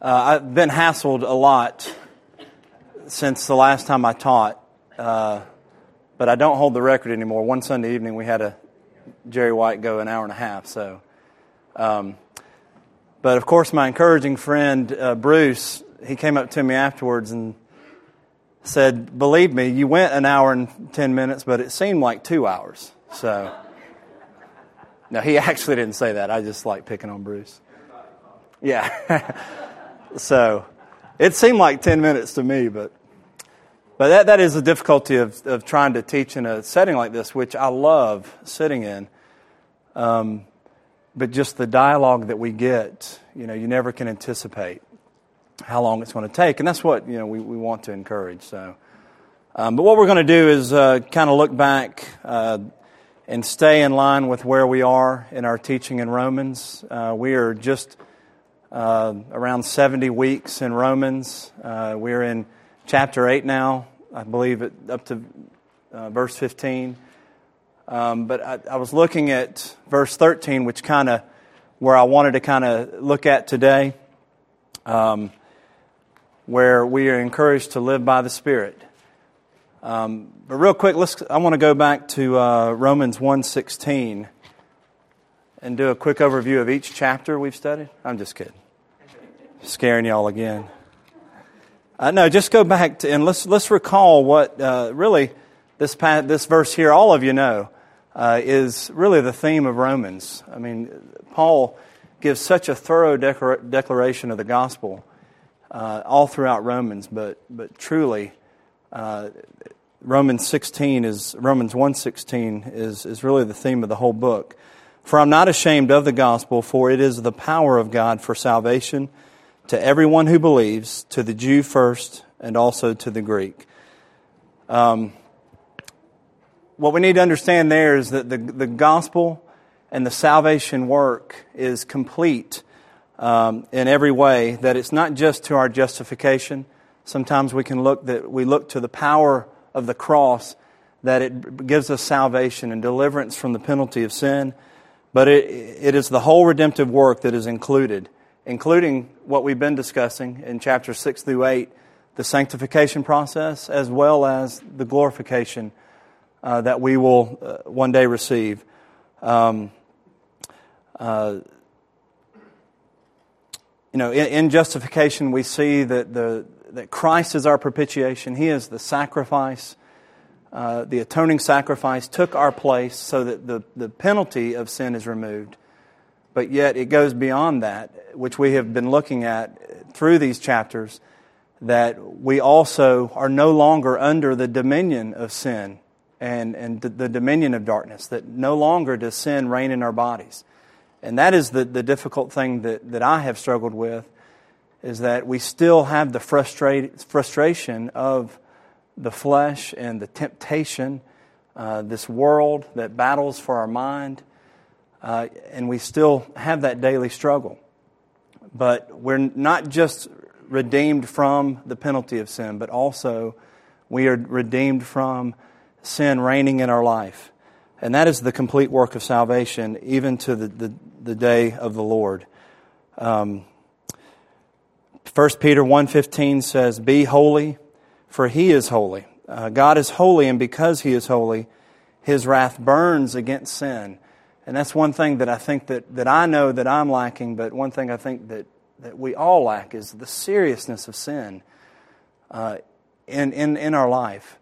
I've been hassled a lot since the last time I taught, but I don't hold the record anymore. One Sunday evening we had a Jerry White go an hour and a half. So, but of course my encouraging friend Bruce, he came up to me afterwards and said, "Believe me, you went an hour and 10 minutes, but it seemed like 2 hours." So, no, he actually didn't say that. I just like picking on Bruce. Yeah. So, it seemed like 10 minutes to me, but that is the difficulty of trying to teach in a setting like this, which I love sitting in. But just the dialogue that we get, you never can anticipate how long it's going to take, and that's what we want to encourage. So, but what we're going to do is kind of look back and stay in line with where we are in our teaching in Romans. We are just around 70 weeks in Romans. We're in chapter 8 now, I believe, up to verse 15. But I was looking at verse 13, which kind of where I wanted to kind of look at today, where we are encouraged to live by the Spirit. But real quick, I want to go back to Romans 1:16 and do a quick overview of each chapter we've studied. I'm just kidding. Scaring y'all again. No, just go back to and let's recall what really this verse here. All of you know is really the theme of Romans. I mean, Paul gives such a thorough declaration of the gospel all throughout Romans, but truly, Romans 1:16 is really the theme of the whole book. For I'm not ashamed of the gospel, for it is the power of God for salvation to everyone who believes, to the Jew first, and also to the Greek. What we need to understand there is that the gospel and the salvation work is complete in every way. That it's not just to our justification. Sometimes we look to the power of the cross, that it gives us salvation and deliverance from the penalty of sin. But it is the whole redemptive work that is included, including what we've been discussing in chapters 6 through 8, the sanctification process, as well as the glorification that we will one day receive. In justification, we see that Christ is our propitiation. He is the sacrifice, the atoning sacrifice, took our place so that the penalty of sin is removed. But yet it goes beyond that, which we have been looking at through these chapters, that we also are no longer under the dominion of sin and the dominion of darkness, that no longer does sin reign in our bodies. And that is the difficult thing that I have struggled with, is that we still have the frustration of the flesh and the temptation, this world that battles for our mind, and we still have that daily struggle. But we're not just redeemed from the penalty of sin, but also we are redeemed from sin reigning in our life. And that is the complete work of salvation, even to the day of the Lord. 1 Peter 1:15 says, "Be holy, for He is holy." God is holy, and because He is holy, His wrath burns against sin. And that's one thing that I think that I know that I'm lacking, but one thing I think that we all lack is the seriousness of sin in our life.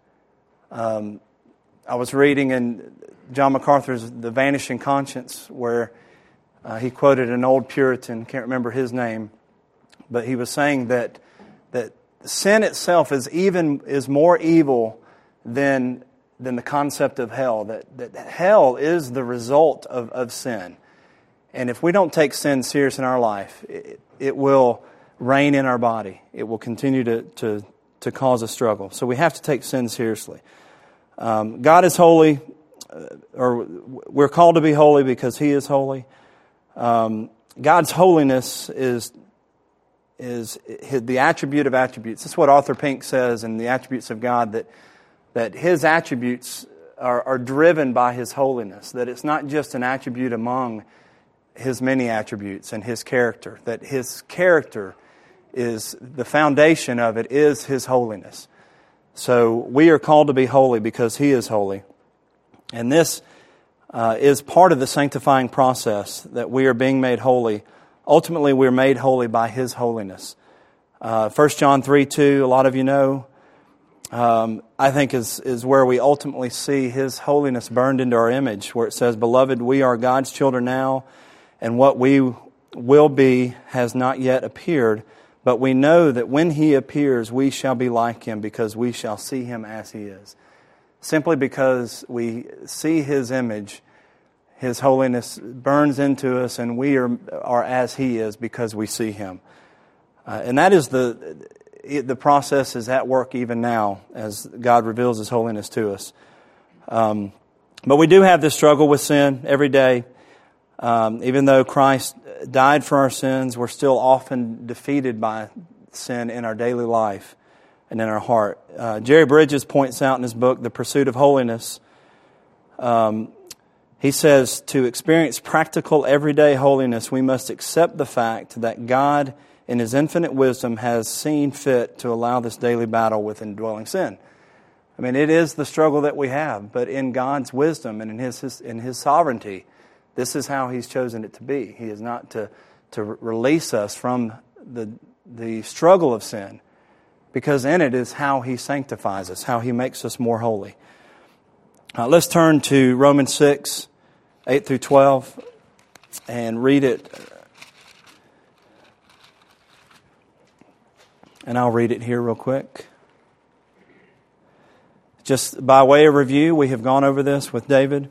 I was reading in John MacArthur's The Vanishing Conscience, where he quoted an old Puritan, can't remember his name, but he was saying that sin itself is more evil than the concept of hell. That hell is the result of sin, and if we don't take sin serious in our life, it will reign in our body. It will continue to cause a struggle. So we have to take sin seriously. God is holy, or we're called to be holy because He is holy. God's holiness is the attribute of attributes. That's what Arthur Pink says in The Attributes of God, that His attributes are driven by His holiness, that it's not just an attribute among His many attributes and His character, that His character is the foundation of it is His holiness. So we are called to be holy because He is holy. And this is part of the sanctifying process, that we are being made holy. Ultimately, we're made holy by His holiness. 1 John 3:2, a lot of you know, I think is where we ultimately see His holiness burned into our image, where it says, "Beloved, we are God's children now, and what we will be has not yet appeared. But we know that when He appears, we shall be like Him, because we shall see Him as He is." Simply because we see His image, His holiness burns into us, and we are as He is because we see Him. And that is the process is at work even now as God reveals His holiness to us. But we do have this struggle with sin every day. Even though Christ died for our sins, we're still often defeated by sin in our daily life and in our heart. Jerry Bridges points out in his book, The Pursuit of Holiness, he says, to experience practical everyday holiness, we must accept the fact that God, in His infinite wisdom, has seen fit to allow this daily battle with indwelling sin. I mean, it is the struggle that we have, but in God's wisdom and in His sovereignty, this is how He's chosen it to be. He is not to release us from the struggle of sin, because in it is how He sanctifies us, how He makes us more holy. Let's turn to Romans 6, 8 through 12, and read it. And I'll read it here real quick. Just by way of review, we have gone over this with David.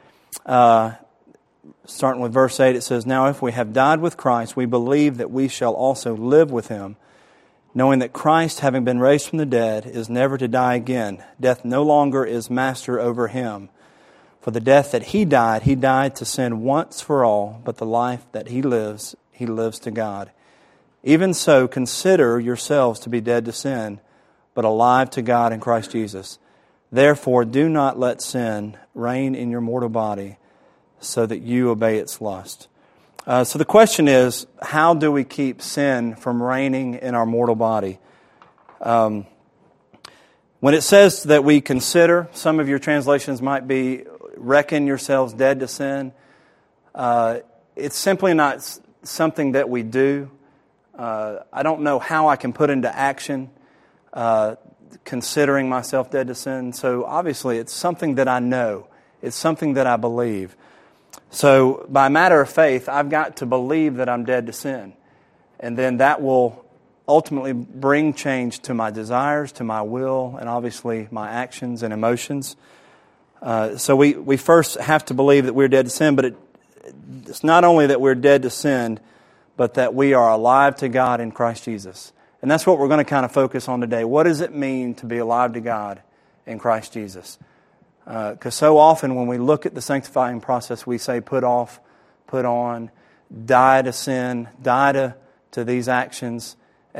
Starting with verse 8, it says, "Now if we have died with Christ, we believe that we shall also live with Him, knowing that Christ, having been raised from the dead, is never to die again. Death no longer is master over Him. For the death that He died to sin once for all, but the life that He lives to God. Even so, consider yourselves to be dead to sin, but alive to God in Christ Jesus. Therefore, do not let sin reign in your mortal body, so that you obey its lust." So the question is, how do we keep sin from reigning in our mortal body? When it says that we consider, some of your translations might be, reckon yourselves dead to sin. It's simply not something that we do. I don't know how I can put into action considering myself dead to sin. So obviously it's something that I know. It's something that I believe. So by matter of faith, I've got to believe that I'm dead to sin. And then that will ultimately bring change to my desires, to my will, and obviously my actions and emotions. So we first have to believe that we're dead to sin, but it's not only that we're dead to sin, but that we are alive to God in Christ Jesus. And that's what we're going to kind of focus on today. What does it mean to be alive to God in Christ Jesus? Because so often when we look at the sanctifying process, we say put off, put on, die to sin, die to these actions,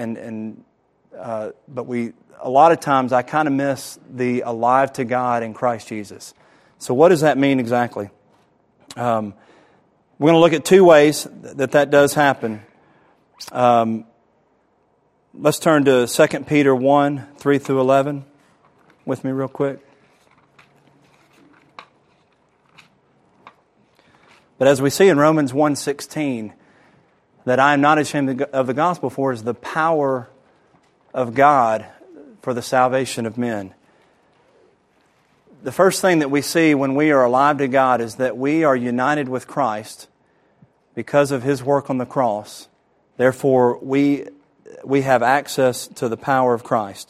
but a lot of times I kind of miss the alive to God in Christ Jesus. So what does that mean exactly? We're going to look at two ways that does happen. Let's turn to 2 Peter 1, 3 through 11 with me real quick. But as we see in Romans 1:16, that I am not ashamed of the gospel, for it is the power of God for the salvation of men. The first thing that we see when we are alive to God is that we are united with Christ because of His work on the cross. Therefore, we have access to the power of Christ.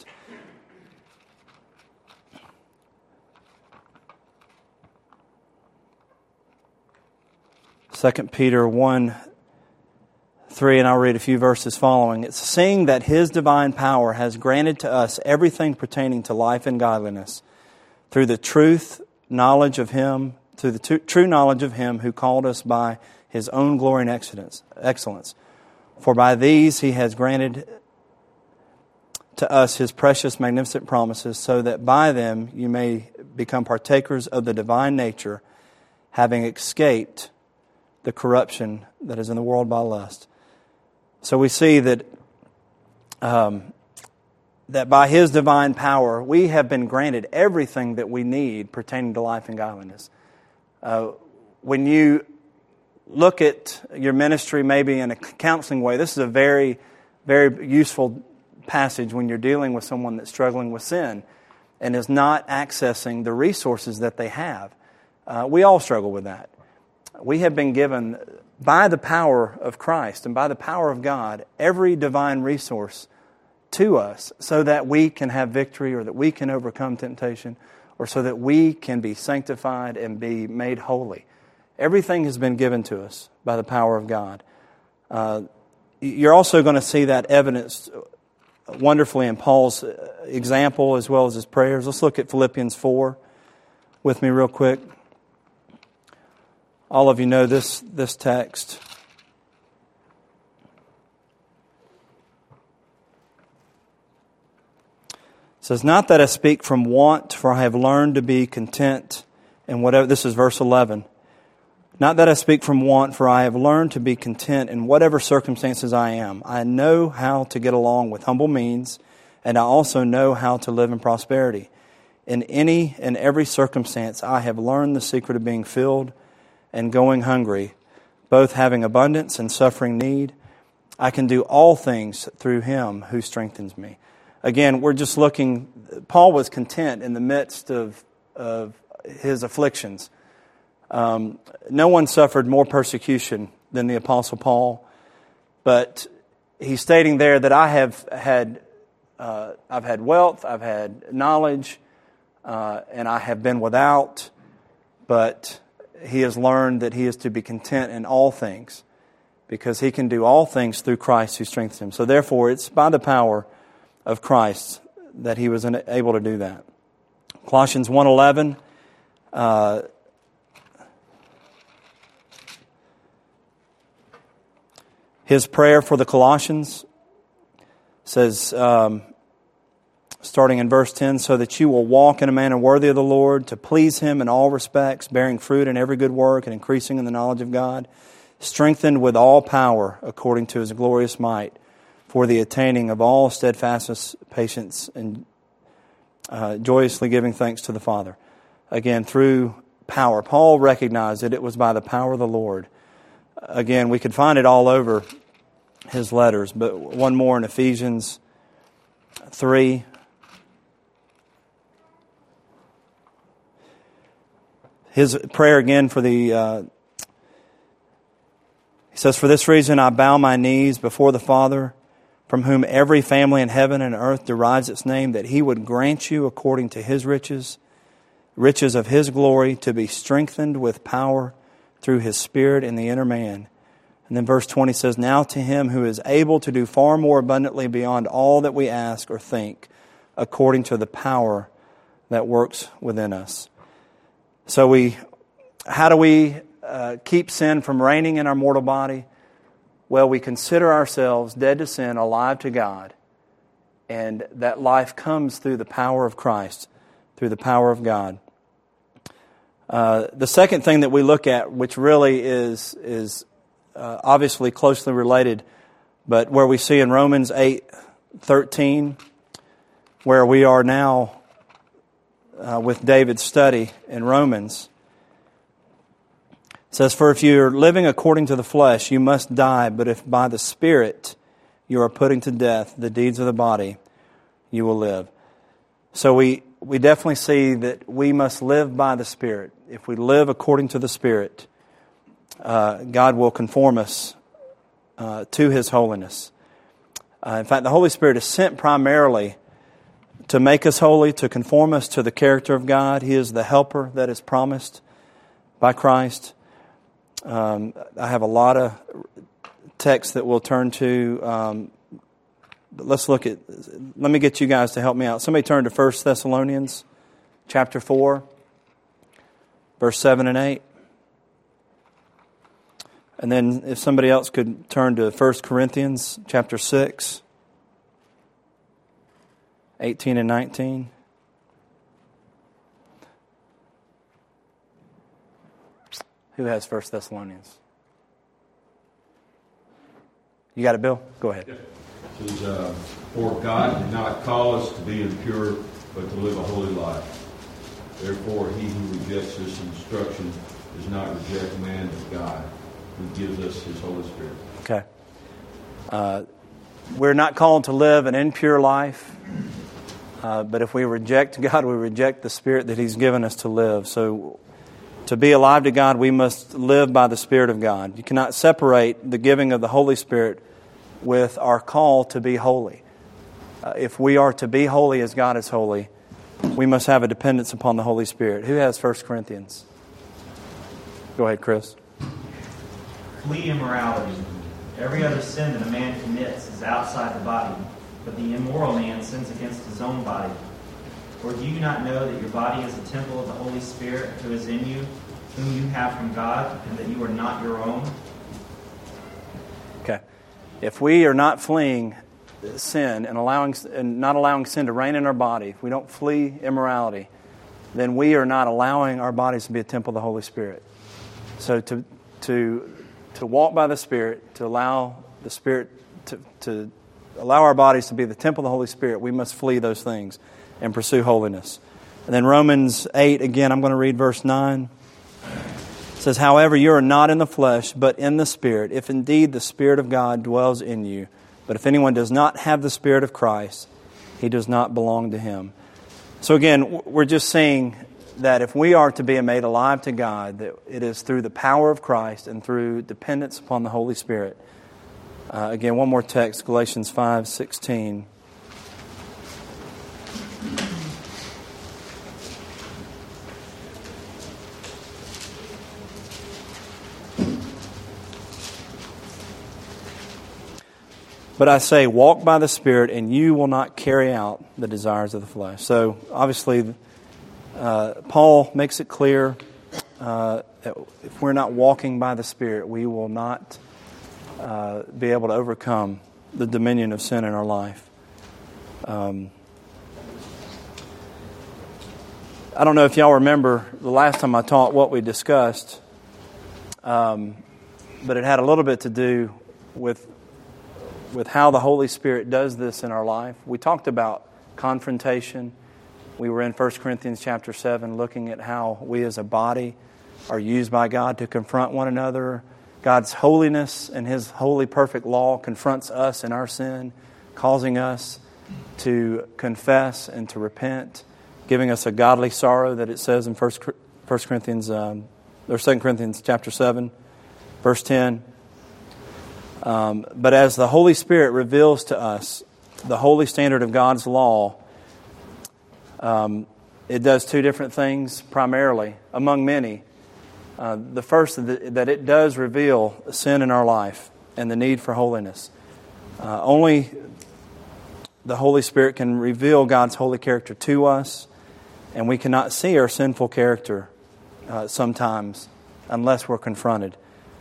Second Peter 1, 3, and I'll read a few verses following. It's seeing that His divine power has granted to us everything pertaining to life and godliness through the true knowledge of Him who called us by His own glory and excellence. For by these He has granted to us His precious, magnificent promises, so that by them you may become partakers of the divine nature, having escaped the corruption that is in the world by lust. So we see that that by His divine power we have been granted everything that we need pertaining to life and godliness. When you look at your ministry maybe in a counseling way, this is a very, very useful passage when you're dealing with someone that's struggling with sin and is not accessing the resources that they have. We all struggle with that. We have been given, by the power of Christ and by the power of God, every divine resource to us so that we can have victory or that we can overcome temptation or so that we can be sanctified and be made holy. Everything has been given to us by the power of God. You're also going to see that evidenced wonderfully in Paul's example as well as his prayers. Let's look at Philippians 4 with me real quick. All of you know this text. It says, "Not that I speak from want, for I have learned to be content in whatever," this is verse 11. "Not that I speak from want, for I have learned to be content in whatever circumstances I am. I know how to get along with humble means, and I also know how to live in prosperity. In any and every circumstance I have learned the secret of being filled and going hungry, both having abundance and suffering need. I can do all things through Him who strengthens me." Again, we're just looking, Paul was content in the midst of his afflictions. No one suffered more persecution than the Apostle Paul, but he's stating there that I've had wealth, I've had knowledge, and I have been without, but he has learned that he is to be content in all things because he can do all things through Christ who strengthens him. So therefore, it's by the power of Christ that he was able to do that. Colossians 1:11. His prayer for the Colossians says, starting in verse 10, "So that you will walk in a manner worthy of the Lord, to please Him in all respects, bearing fruit in every good work and increasing in the knowledge of God, strengthened with all power according to His glorious might, for the attaining of all steadfastness, patience, and joyously giving thanks to the Father." Again, through power. Paul recognized that it was by the power of the Lord. Again, we could find it all over his letters, but one more in Ephesians 3. His prayer again for the... he says, "For this reason I bow my knees before the Father, from whom every family in heaven and earth derives its name, that He would grant you according to His riches of His glory, to be strengthened with power through His Spirit in the inner man." And then verse 20 says, "Now to Him who is able to do far more abundantly beyond all that we ask or think, according to the power that works within us." So how do we keep sin from reigning in our mortal body? Well, we consider ourselves dead to sin, alive to God. And that life comes through the power of Christ, through the power of God. The second thing that we look at, which really is obviously closely related, but where we see in Romans 8:13, where we are now with David's study in Romans, it says, "For if you are living according to the flesh, you must die, but if by the Spirit you are putting to death the deeds of the body, you will live." So we definitely see that we must live by the Spirit. If we live according to the Spirit, God will conform us to His holiness. In fact, the Holy Spirit is sent primarily to make us holy, to conform us to the character of God. He is the helper that is promised by Christ. I have a lot of texts that we'll turn to. Let's look at, let me get you guys to help me out. Somebody turn to 1 Thessalonians chapter 4, verse 7 and 8. And then if somebody else could turn to 1 Corinthians chapter 6, 18 and 19. Who has 1 Thessalonians? You got it, Bill? Go ahead. It says, for God did not call us to be impure, but to live a holy life. Therefore, he who rejects this instruction does not reject man, but God, who gives us his Holy Spirit. Okay. We're not called to live an impure life, but if we reject God, we reject the Spirit that he's given us to live. So to be alive to God, we must live by the Spirit of God. You cannot separate the giving of the Holy Spirit with our call to be holy. If we are to be holy as God is holy, we must have a dependence upon the Holy Spirit. Who has 1 Corinthians? Go ahead, Chris. Flee immorality. Every other sin that a man commits is outside the body, but the immoral man sins against his own body. Or do you not know that your body is a temple of the Holy Spirit who is in you, whom you have from God, and that you are not your own? Okay. If we are not fleeing sin and not allowing sin to reign in our body, if we don't flee immorality, then we are not allowing our bodies to be a temple of the Holy Spirit. So to walk by the Spirit, to allow the Spirit to allow our bodies to be the temple of the Holy Spirit, we must flee those things and pursue holiness. And then Romans 8, again, I'm going to read verse 9. It says, however, you are not in the flesh, but in the Spirit, if indeed the Spirit of God dwells in you. But if anyone does not have the Spirit of Christ, he does not belong to him. So again, we're just seeing that if we are to be made alive to God, that it is through the power of Christ and through dependence upon the Holy Spirit. Again, one more text, Galatians 5:16. But I say, walk by the Spirit, and you will not carry out the desires of the flesh. So, obviously, Paul makes it clear that if we're not walking by the Spirit, we will not be able to overcome the dominion of sin in our life. I don't know if y'all remember the last time I taught what we discussed, but it had a little bit to do with how the Holy Spirit does this in our life. We talked about confrontation. We were in 1 Corinthians chapter 7 looking at how we as a body are used by God to confront one another. God's holiness and His holy perfect law confronts us in our sin, causing us to confess and to repent, giving us a godly sorrow that it says in 1 Corinthians or 2 Corinthians chapter 7, verse 10. But as the Holy Spirit reveals to us the holy standard of God's law, it does two different things primarily, among many. The first, that it does reveal sin in our life and the need for holiness. Only the Holy Spirit can reveal God's holy character to us, and we cannot see our sinful character sometimes unless we're confronted.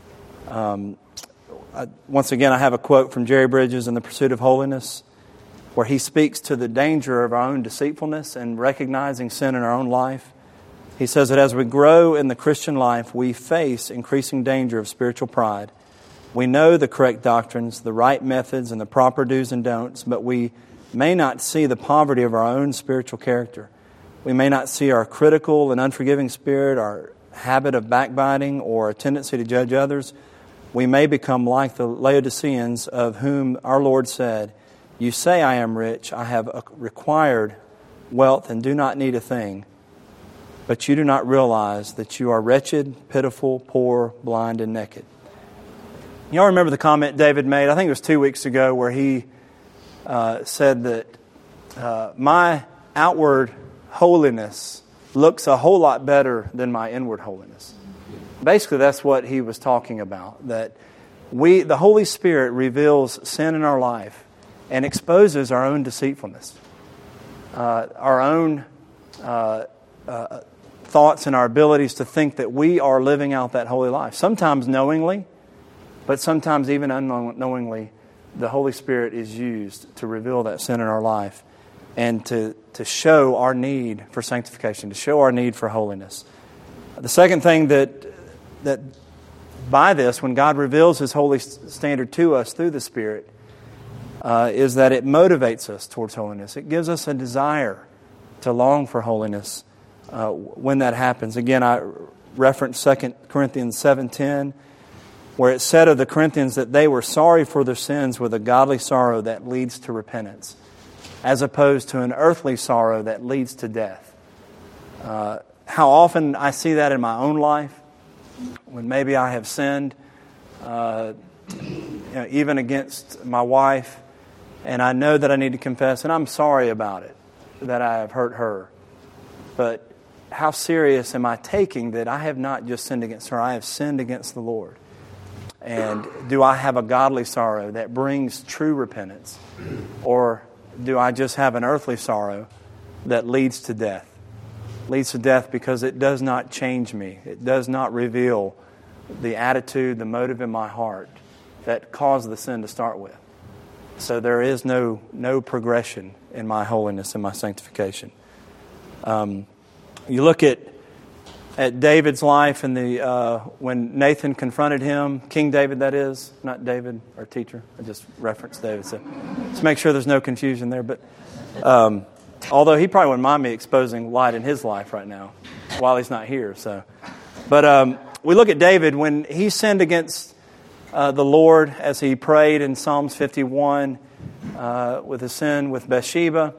Once again, I have a quote from Jerry Bridges in The Pursuit of Holiness, where he speaks to the danger of our own deceitfulness and recognizing sin in our own life. He says that as we grow in the Christian life, we face increasing danger of spiritual pride. We know the correct doctrines, the right methods, and the proper do's and don'ts, but we may not see the poverty of our own spiritual character. We may not see our critical and unforgiving spirit, our habit of backbiting, or a tendency to judge others. We may become like the Laodiceans, of whom our Lord said, "You say I am rich, I have acquired wealth and do not need a thing. But you do not realize that you are wretched, pitiful, poor, blind, and naked." Y'all remember the comment David made, I think it was 2 weeks ago, where he said that my outward holiness looks a whole lot better than my inward holiness. Basically, that's what he was talking about, that the Holy Spirit reveals sin in our life and exposes our own deceitfulness, our own thoughts and our abilities to think that we are living out that holy life. Sometimes knowingly, but sometimes even unknowingly, the Holy Spirit is used to reveal that sin in our life and to show our need for sanctification, to show our need for holiness. The second thing that by this, when God reveals His holy standard to us through the Spirit, is that it motivates us towards holiness. It gives us a desire to long for holiness when that happens. Again, I referenced 2 Corinthians 7:10, where it said of the Corinthians that they were sorry for their sins with a godly sorrow that leads to repentance, as opposed to an earthly sorrow that leads to death. How often I see that in my own life, when maybe I have sinned, even against my wife, and I know that I need to confess, and I'm sorry about it, that I have hurt her. But how serious am I taking that I have not just sinned against her, I have sinned against the Lord? And do I have a godly sorrow that brings true repentance? Or do I just have an earthly sorrow that leads to death? Leads to death because it does not change me. It does not reveal the attitude, the motive in my heart that caused the sin to start with. So there is no progression in my holiness and my sanctification. You look at David's life and when Nathan confronted him, King David that is, not David, our teacher. I just referenced David. So let's make sure there's no confusion there. But although he probably wouldn't mind me exposing light in his life right now while he's not here. But we look at David when he sinned against the Lord as he prayed in Psalms 51 with his sin with Bathsheba.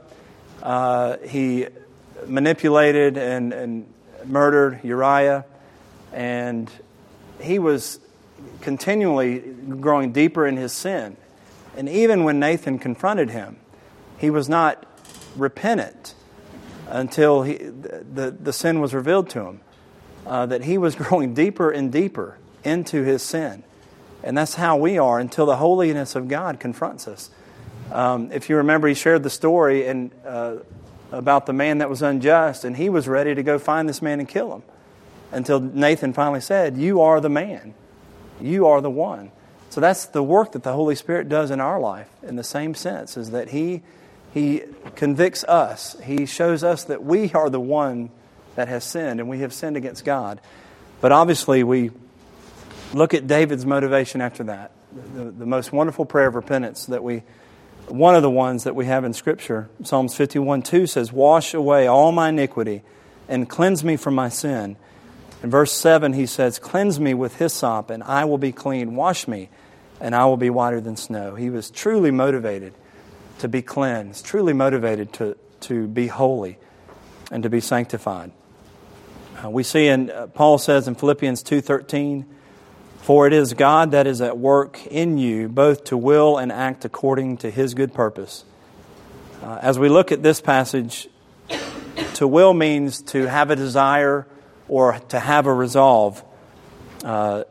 He manipulated and murdered Uriah, and he was continually growing deeper in his sin. And even when Nathan confronted him, he was not repentant until the sin was revealed to him, that he was growing deeper and deeper into his sin. And that's how we are until the holiness of God confronts us. If you remember, he shared the story about the man that was unjust, and he was ready to go find this man and kill him until Nathan finally said, "You are the man. You are the one." So that's the work that the Holy Spirit does in our life in the same sense, is that He convicts us. He shows us that we are the one that has sinned, and we have sinned against God. But obviously we look at David's motivation after that. The most wonderful prayer of repentance one of the ones that we have in Scripture, Psalms 51:2 says, "Wash away all my iniquity and cleanse me from my sin." In verse 7 he says, "Cleanse me with hyssop and I will be clean. Wash me and I will be whiter than snow." He was truly motivated to be cleansed, truly motivated to be holy and to be sanctified. We see Paul says in Philippians 2:13, "For it is God that is at work in you, both to will and act according to His good purpose." As we look at this passage, to will means to have a desire or to have a resolve that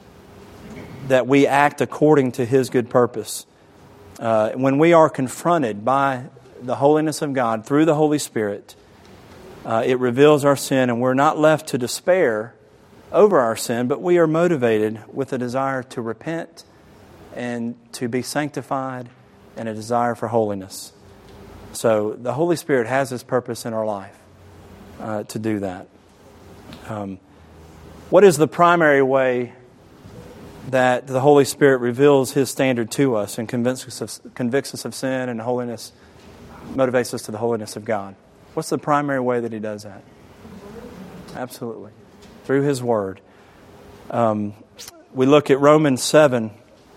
we act according to His good purpose. When we are confronted by the holiness of God through the Holy Spirit, it reveals our sin, and we're not left to despair over our sin, but we are motivated with a desire to repent and to be sanctified and a desire for holiness. So the Holy Spirit has His purpose in our life to do that. What is the primary way that the Holy Spirit reveals His standard to us and convicts us of sin and holiness, motivates us to the holiness of God? What's the primary way that He does that? Absolutely. Through His Word. We look at Romans 7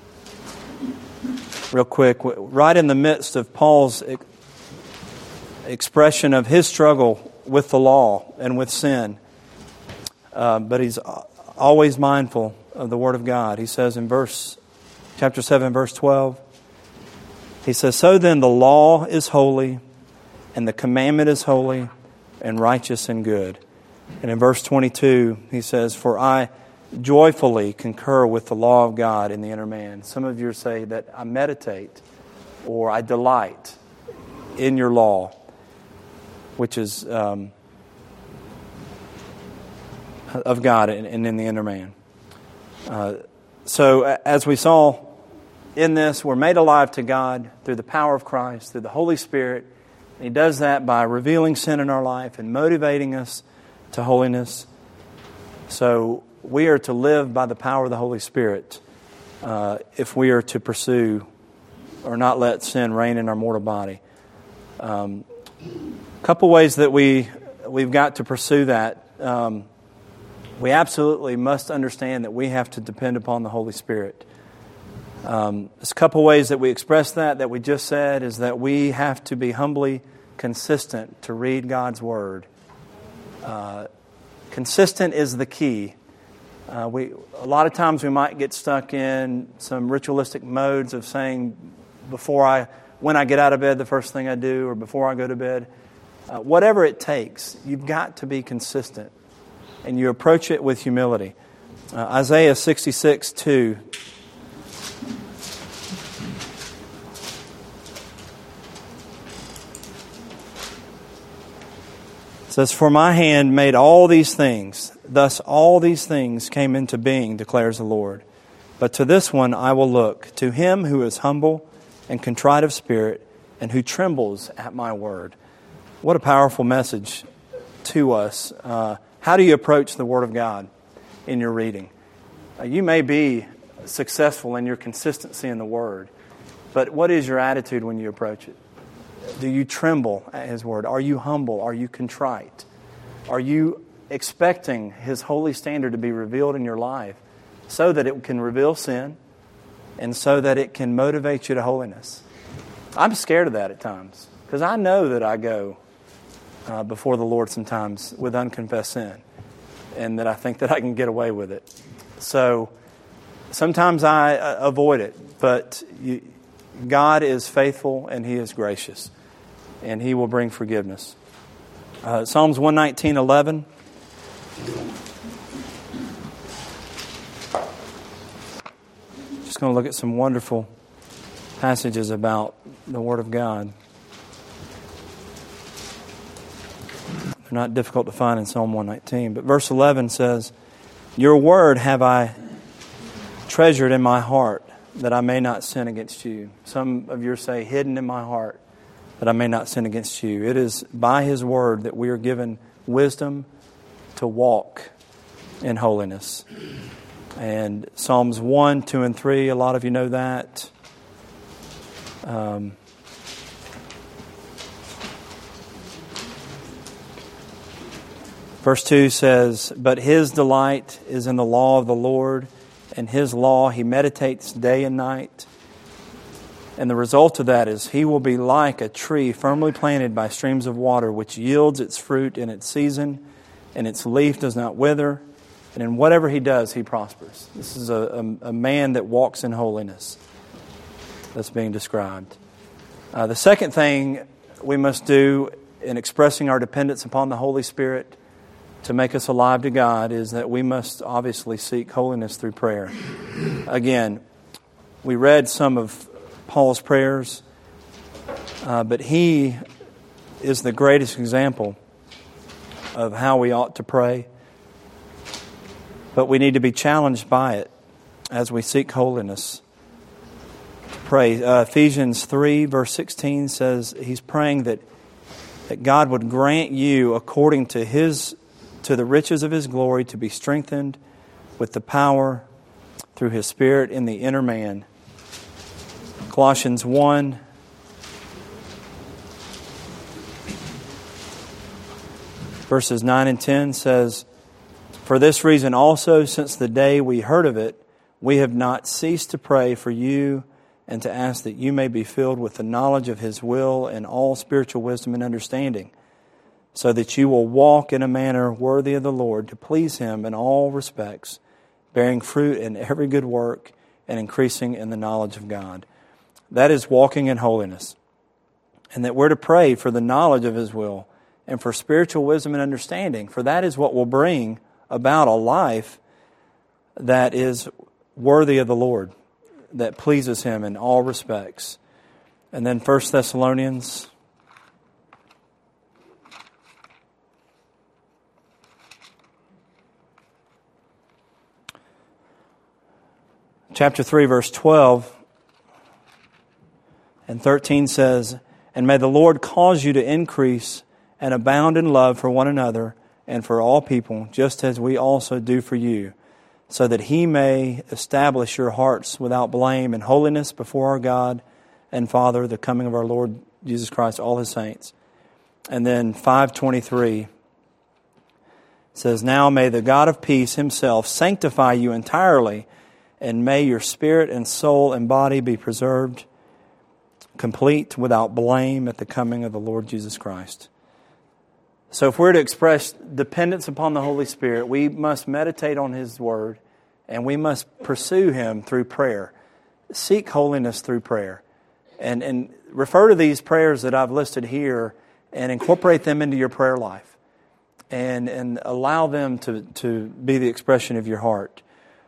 real quick. Right in the midst of Paul's expression of his struggle with the law and with sin. But he's always mindful of the Word of God. He says in chapter 7, verse 12, he says, "So then the law is holy, and the commandment is holy, and righteous and good." And in verse 22, he says, "For I joyfully concur with the law of God in the inner man." Some of you say that I meditate or I delight in your law, which is of God and in the inner man. So as we saw in this, we're made alive to God through the power of Christ, through the Holy Spirit. And He does that by revealing sin in our life and motivating us to holiness. So we are to live by the power of the Holy Spirit if we are to pursue or not let sin reign in our mortal body. A couple ways that we've got to pursue that. We absolutely must understand that we have to depend upon the Holy Spirit. There's a couple ways that we express that we just said, is that we have to be humbly consistent to read God's Word. Consistent is the key. A lot of times we might get stuck in some ritualistic modes of saying, when I get out of bed, the first thing I do, or before I go to bed. Whatever it takes, you've got to be consistent, and you approach it with humility. Isaiah 66:2. It says, "For my hand made all these things, thus all these things came into being, declares the Lord. But to this one I will look, to him who is humble and contrite of spirit, and who trembles at my word." What a powerful message to us. How do you approach the Word of God in your reading? You may be successful in your consistency in the Word, but what is your attitude when you approach it? Do you tremble at His Word? Are you humble? Are you contrite? Are you expecting His holy standard to be revealed in your life so that it can reveal sin and so that it can motivate you to holiness? I'm scared of that at times because I know that I go before the Lord sometimes with unconfessed sin, and that I think that I can get away with it. So sometimes I avoid it, but God is faithful and He is gracious, and He will bring forgiveness. Psalms 119:11. Just going to look at some wonderful passages about the Word of God. They're not difficult to find in Psalm 119. But verse 11 says, "Your word have I treasured in my heart, that I may not sin against you." Some of you say, "Hidden in my heart, that I may not sin against you." It is by His word that we are given wisdom to walk in holiness. And Psalms 1, 2, and 3, a lot of you know that. Verse 2 says, "But his delight is in the law of the Lord, and His law He meditates day and night." And the result of that is he will be like a tree firmly planted by streams of water, which yields its fruit in its season, and its leaf does not wither. And in whatever he does, he prospers. This is a man that walks in holiness that's being described. The second thing we must do in expressing our dependence upon the Holy Spirit to make us alive to God is that we must obviously seek holiness through prayer. Again, we read some of Paul's prayers, but he is the greatest example of how we ought to pray. But we need to be challenged by it as we seek holiness to pray. Ephesians 3 verse 16 says he's praying that God would grant you according to the riches of His glory to be strengthened with the power through His Spirit in the inner man. Colossians 1 verses 9 and 10 says, "For this reason also, since the day we heard of it, we have not ceased to pray for you and to ask that you may be filled with the knowledge of His will and all spiritual wisdom and understanding, so that you will walk in a manner worthy of the Lord, to please Him in all respects, bearing fruit in every good work and increasing in the knowledge of God." That is walking in holiness. And that we're to pray for the knowledge of His will and for spiritual wisdom and understanding, for that is what will bring about a life that is worthy of the Lord, that pleases Him in all respects. And then 1 Thessalonians chapter 3 verse 12 and 13 says, "And may the Lord cause you to increase and abound in love for one another and for all people, just as we also do for you, so that He may establish your hearts without blame in holiness before our God and Father, the coming of our Lord Jesus Christ, all His saints. And then 5:23 says, "Now may the God of peace Himself sanctify you entirely, and may your spirit and soul and body be preserved complete without blame at the coming of the Lord Jesus Christ." So if we're to express dependence upon the Holy Spirit, we must meditate on His Word, and we must pursue Him through prayer. Seek holiness through prayer. And refer to these prayers that I've listed here and incorporate them into your prayer life. And allow them to be the expression of your heart.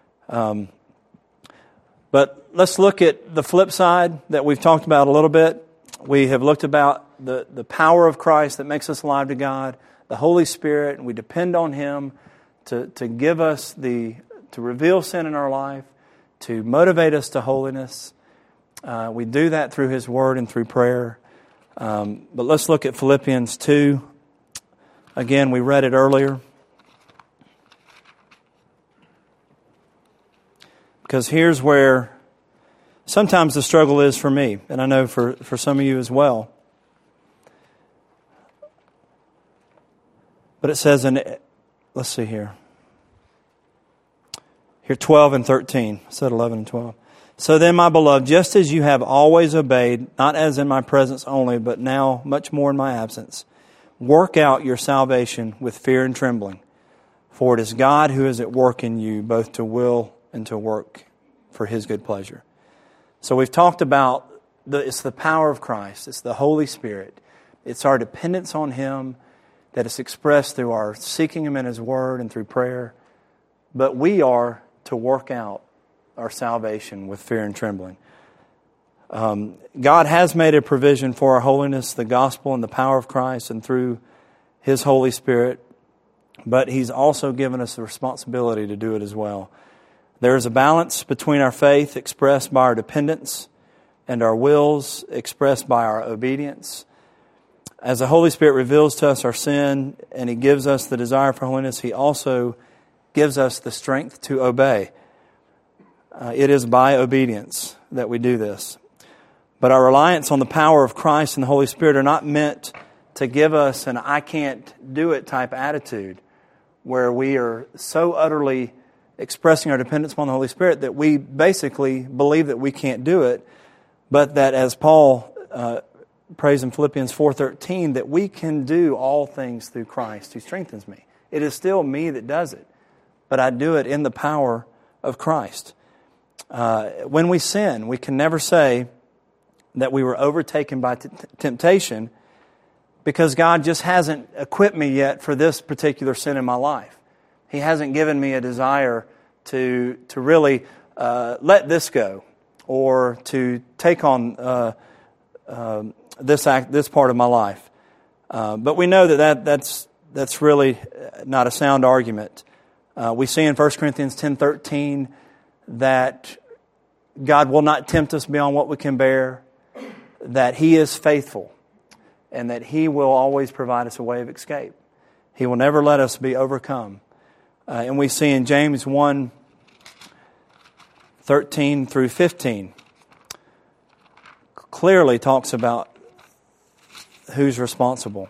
But let's look at the flip side that we've talked about a little bit. We have looked about the power of Christ that makes us alive to God, the Holy Spirit, and we depend on Him to give us to reveal sin in our life, to motivate us to holiness. We do that through His Word and through prayer. But let's look at Philippians 2. Again, we read it earlier. Because here's where sometimes the struggle is for me, and I know for some of you as well. But it says let's see here. Here 12 and 13. I said 11 and 12. "So then, my beloved, just as you have always obeyed, not as in my presence only, but now much more in my absence, work out your salvation with fear and trembling. For it is God who is at work in you, both to will and to work for His good pleasure." So we've talked about it's the power of Christ. It's the Holy Spirit. It's our dependence on Him that is expressed through our seeking Him in His Word and through prayer. But we are to work out our salvation with fear and trembling. God has made a provision for our holiness, the gospel and the power of Christ, and through His Holy Spirit. But He's also given us the responsibility to do it as well. There is a balance between our faith expressed by our dependence and our wills expressed by our obedience. As the Holy Spirit reveals to us our sin and He gives us the desire for holiness, He also gives us the strength to obey. It is by obedience that we do this. But our reliance on the power of Christ and the Holy Spirit are not meant to give us an I can't do it type attitude where we are so utterly expressing our dependence upon the Holy Spirit that we basically believe that we can't do it, but that as Paul prays in Philippians 4:13, that we can do all things through Christ who strengthens me. It is still me that does it, but I do it in the power of Christ. When we sin, we can never say that we were overtaken by temptation because God just hasn't equipped me yet for this particular sin in my life. He hasn't given me a desire to really let this go or to take on this part of my life. But we know that's really not a sound argument. We see in 1 Corinthians 10:13 that God will not tempt us beyond what we can bear, that He is faithful, and that He will always provide us a way of escape. He will never let us be overcome. And we see in James 1:13 through 15, clearly talks about who's responsible.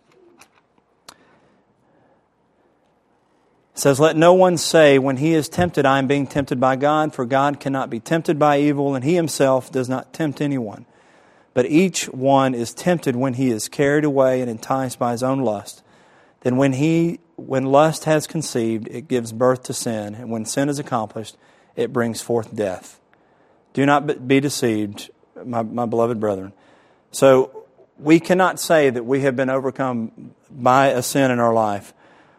It says, "Let no one say when he is tempted, I am being tempted by God, for God cannot be tempted by evil, and He Himself does not tempt anyone. But each one is tempted when he is carried away and enticed by his own lust. Then when lust has conceived, it gives birth to sin, and when sin is accomplished, it brings forth death. Do not be deceived, my beloved brethren." So we cannot say that we have been overcome by a sin in our life,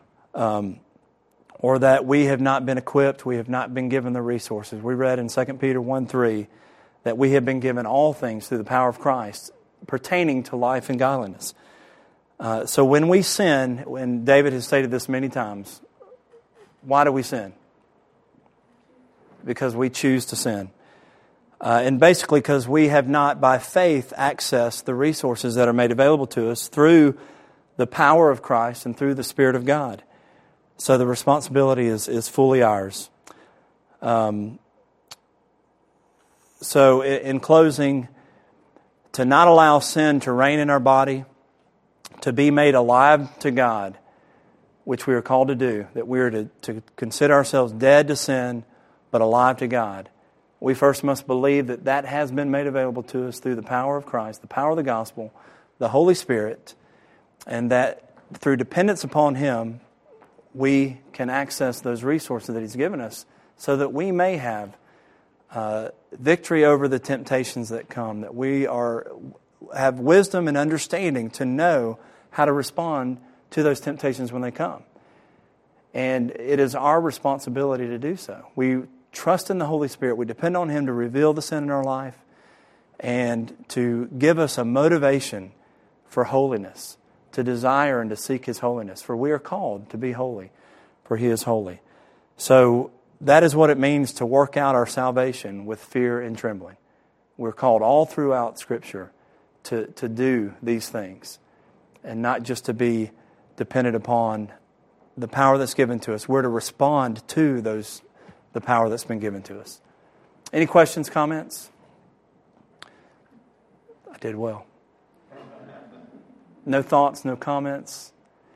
or that we have not been equipped, we have not been given the resources. We read in 2 Peter 1:3 that we have been given all things through the power of Christ pertaining to life and godliness. So when we sin, and David has stated this many times, why do we sin? Because we choose to sin. And basically because we have not, by faith, accessed the resources that are made available to us through the power of Christ and through the Spirit of God. So the responsibility is fully ours. So in closing, to not allow sin to reign in our body, to be made alive to God, which we are called to do, that we are to consider ourselves dead to sin, but alive to God. We first must believe that that has been made available to us through the power of Christ, the power of the gospel, the Holy Spirit, and that through dependence upon Him, we can access those resources that He's given us so that we may have victory over the temptations that come, that we have wisdom and understanding to know how to respond to those temptations when they come. And it is our responsibility to do so. We trust in the Holy Spirit. We depend on Him to reveal the sin in our life and to give us a motivation for holiness, to desire and to seek His holiness. For we are called to be holy, for He is holy. So that is what it means to work out our salvation with fear and trembling. We're called all throughout Scripture to do these things and not just to be dependent upon the power that's given to us. We're to respond to the power that's been given to us. Any questions, comments? I did well. No thoughts, no comments?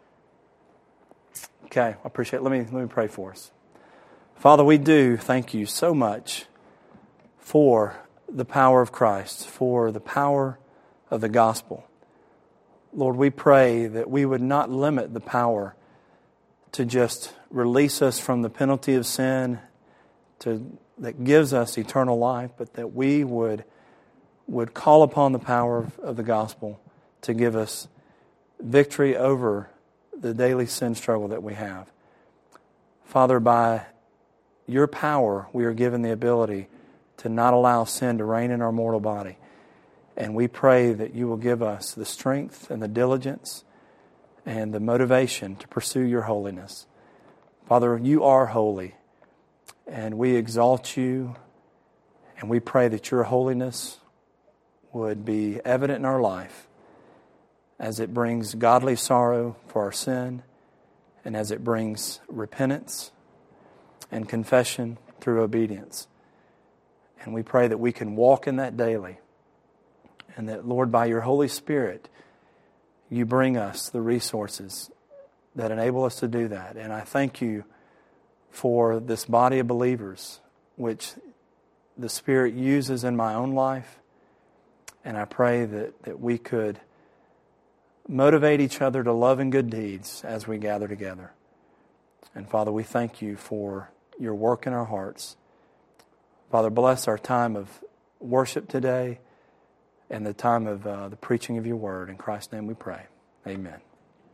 Okay, I appreciate it. Let me pray for us. Father, we do thank You so much for the power of Christ, for the power of the gospel. Lord, we pray that we would not limit the power to just release us from the penalty of sin that gives us eternal life, but that we would call upon the power of the gospel to give us victory over the daily sin struggle that we have. Father, by Your power, we are given the ability to not allow sin to reign in our mortal body. And we pray that You will give us the strength and the diligence and the motivation to pursue Your holiness. Father, You are holy, and we exalt You, and we pray that Your holiness would be evident in our life as it brings godly sorrow for our sin and as it brings repentance and confession through obedience. And we pray that we can walk in that daily, and that, Lord, by Your Holy Spirit, You bring us the resources that enable us to do that. And I thank You for this body of believers, which the Spirit uses in my own life. And I pray that we could motivate each other to love and good deeds as we gather together. And Father, we thank You for Your work in our hearts. Father, bless our time of worship today and the time of the preaching of Your word. In Christ's name we pray. Amen.